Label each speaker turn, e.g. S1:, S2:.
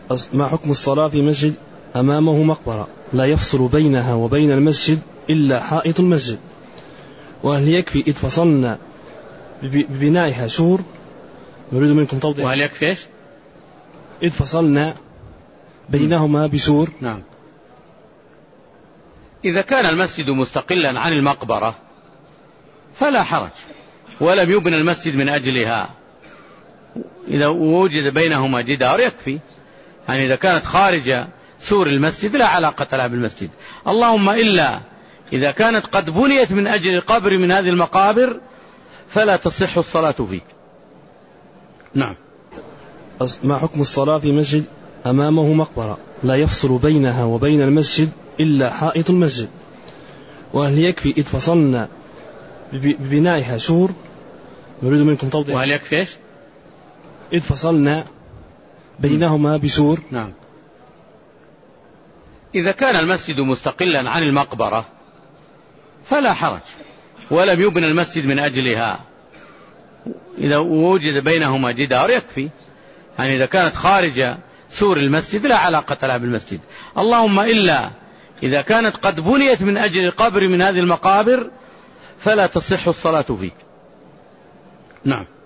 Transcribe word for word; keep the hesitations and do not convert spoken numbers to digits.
S1: ما حكم الصلاة في مسجد أمامه مقبرة لا يفصل بينها وبين المسجد إلا حائط المسجد، وهل يكفي إذ فصلنا ببنائها سور؟ نريد منكم توضيح.
S2: وهل يكفي إيش؟
S1: إذ فصلنا بينهما بسور.
S2: نعم. إذا كان المسجد مستقلا عن المقبرة فلا حرج، ولم يبنى المسجد من أجلها، إذا وجد بينهما جدار يكفي. يعني إذا كانت خارج سور المسجد لا علاقة لها بالمسجد، اللهم إلا إذا كانت قد بنيت من أجل قبر من هذه المقابر فلا تصح الصلاة فيه. نعم.
S1: ما حكم الصلاة في مسجد أمامه مقبرة لا يفصل بينها وبين المسجد إلا حائط المسجد، وهل يكفي إذ فصلنا ببنائها سور؟ نريد منكم توضيح.
S2: وهل يكفي إيش؟
S1: إذ فصلنا بينهما بسور.
S2: نعم. إذا كان المسجد مستقلا عن المقبرة فلا حرج، ولم يبنى المسجد من أجلها، إذا وجد بينهما جدار يكفي. يعني إذا كانت خارج سور المسجد لا علاقة لها بالمسجد، اللهم إلا إذا كانت قد بنيت من أجل قبر من هذه المقابر فلا تصح الصلاة فيه. نعم.